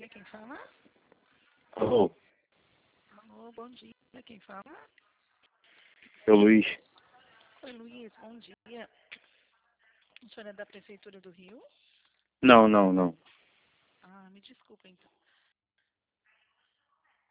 quem fala? Alô, Alô, bom dia, quem fala? é o Luiz. Oi, Luiz, bom dia. O senhor é da Prefeitura do Rio? Não. Ah, me desculpa então.